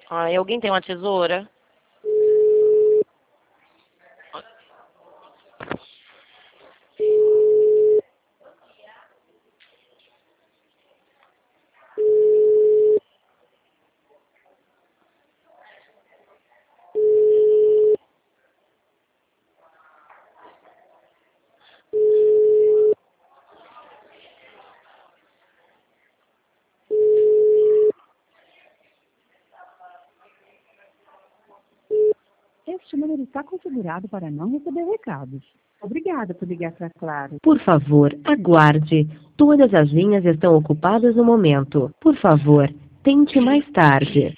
Ai, alguém tem uma tesoura? Este número está configurado para não receber recados. Obrigada por ligar para Claro. Por favor, aguarde. Todas as linhas estão ocupadas no momento. Por favor, tente mais tarde.